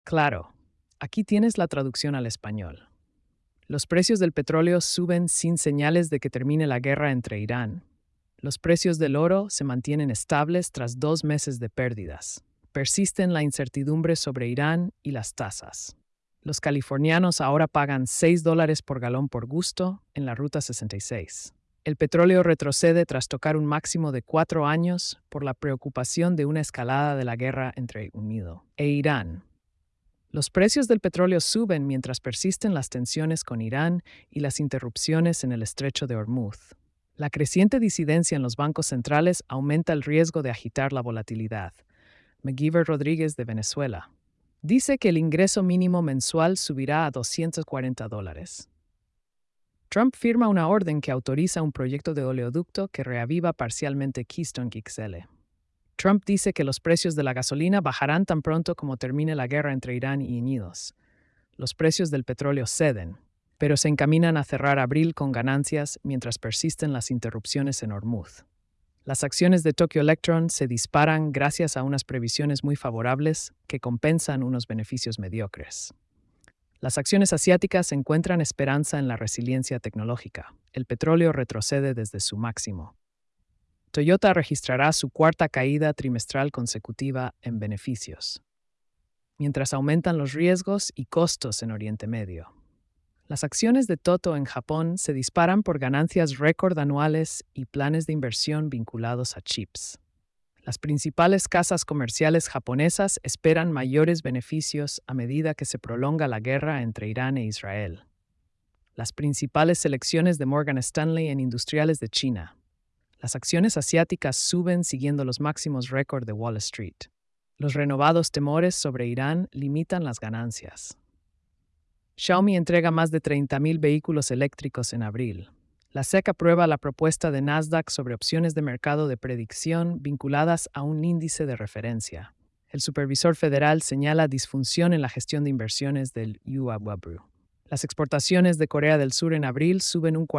Claro, aquí tienes la traducción al español. Los precios del petróleo suben sin señales de que termine la guerra entre Irán. Los precios del oro se mantienen estables tras 2 meses de pérdidas. Persisten la incertidumbre sobre Irán y las tasas. Los californianos ahora pagan $6 por galón por gusto en la Ruta 66. El petróleo retrocede tras tocar un máximo de 4 años por la preocupación de una escalada de la guerra entre Unido e Irán. Los precios del petróleo suben mientras persisten las tensiones con Irán y las interrupciones en el estrecho de Hormuz. La creciente disidencia en los bancos centrales aumenta el riesgo de agitar la volatilidad. McGeever Rodríguez de Venezuela dice que el ingreso mínimo mensual subirá a $240. Trump firma una orden que autoriza un proyecto de oleoducto que reaviva parcialmente Keystone XL. Trump dice que los precios de la gasolina bajarán tan pronto como termine la guerra entre Irán y Unidos. Los precios del petróleo ceden, pero se encaminan a cerrar abril con ganancias mientras persisten las interrupciones en Hormuz. Las acciones de Tokyo Electron se disparan gracias a unas previsiones muy favorables que compensan unos beneficios mediocres. Las acciones asiáticas encuentran esperanza en la resiliencia tecnológica. El petróleo retrocede desde su máximo. Toyota registrará su cuarta caída trimestral consecutiva en beneficios, mientras aumentan los riesgos y costos en Oriente Medio. Las acciones de Toto en Japón se disparan por ganancias récord anuales y planes de inversión vinculados a chips. Las principales casas comerciales japonesas esperan mayores beneficios a medida que se prolonga la guerra entre Irán e Israel. Las principales selecciones de Morgan Stanley en industriales de China. Las acciones asiáticas suben siguiendo los máximos récord de Wall Street. Los renovados temores sobre Irán limitan las ganancias. Xiaomi entrega más de 30,000 vehículos eléctricos en abril. La SEC aprueba la propuesta de Nasdaq sobre opciones de mercado de predicción vinculadas a un índice de referencia. El supervisor federal señala disfunción en la gestión de inversiones del UAW. Las exportaciones de Corea del Sur en abril suben un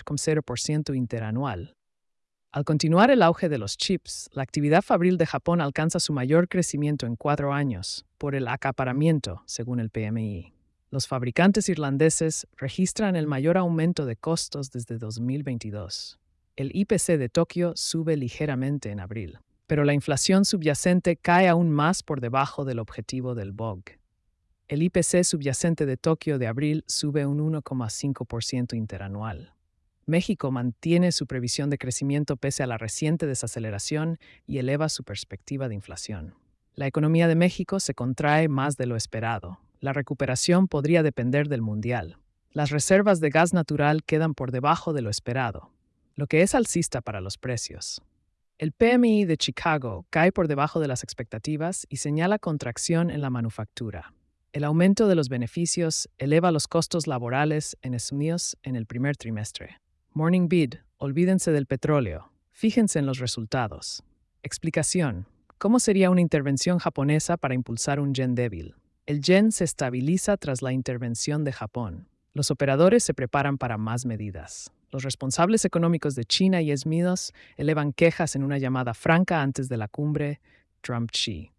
48,0% interanual. Al continuar el auge de los chips, la actividad fabril de Japón alcanza su mayor crecimiento en 4 años, por el acaparamiento, según el PMI. Los fabricantes irlandeses registran el mayor aumento de costos desde 2022. El IPC de Tokio sube ligeramente en abril, pero la inflación subyacente cae aún más por debajo del objetivo del BOG. El IPC subyacente de Tokio de abril sube un 1,5% interanual. México mantiene su previsión de crecimiento pese a la reciente desaceleración y eleva su perspectiva de inflación. La economía de México se contrae más de lo esperado. La recuperación podría depender del mundial. Las reservas de gas natural quedan por debajo de lo esperado, lo que es alcista para los precios. El PMI de Chicago cae por debajo de las expectativas y señala contracción en la manufactura. El aumento de los beneficios eleva los costos laborales en Estados Unidos en el primer trimestre. Morning Bid, olvídense del petróleo. Fíjense en los resultados. Explicación. ¿Cómo sería una intervención japonesa para impulsar un yen débil? El yen se estabiliza tras la intervención de Japón. Los operadores se preparan para más medidas. Los responsables económicos de China y Estados Unidos elevan quejas en una llamada franca antes de la cumbre Trump-Xi.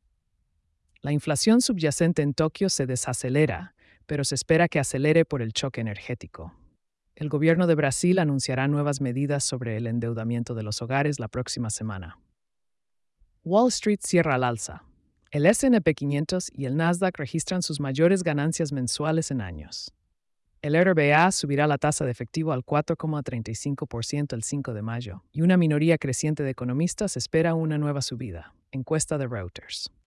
La inflación subyacente en Tokio se desacelera, pero se espera que acelere por el choque energético. El gobierno de Brasil anunciará nuevas medidas sobre el endeudamiento de los hogares la próxima semana. Wall Street cierra al alza. El S&P 500 y el Nasdaq registran sus mayores ganancias mensuales en años. El RBA subirá la tasa de efectivo al 4,35% el 5 de mayo, y una minoría creciente de economistas espera una nueva subida. Encuesta de Reuters.